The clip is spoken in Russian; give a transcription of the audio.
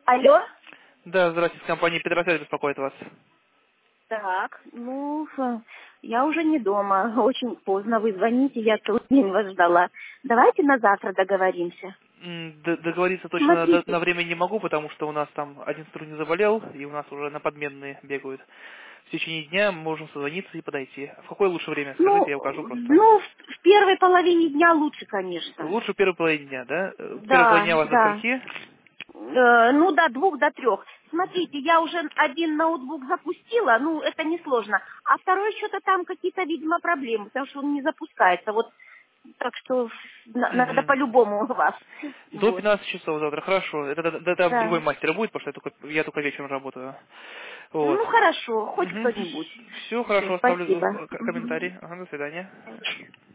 Алло? Да, здравствуйте, с компании Петросвет беспокоит вас. Так, я уже не дома. Очень поздно вы звоните, я целый день вас ждала. Давайте на завтра договоримся. Договориться точно Смотрите, на время не могу, потому что у нас там один сотрудник заболел, и у нас уже на подменные бегают. В течение дня можем созвониться и подойти. В какое лучше время, скажите, я укажу просто. в первой половине дня лучше, конечно. Лучше в первой половине дня, да? В первой половине Да, дня у вас до да. скольки? До 2, до 3. Смотрите, я уже один ноутбук запустила, это несложно. А второй что-то там какие-то, видимо, проблемы, потому что он не запускается. Вот, так что надо Угу. по-любому вас. До Вот. 15 часов завтра, хорошо. Это там другой Да. мастер будет, потому что я только вечером работаю. Вот. Хорошо, хоть Угу. кто-нибудь. Все, Все, хорошо, оставлю спасибо. комментарий. Ага, до свидания.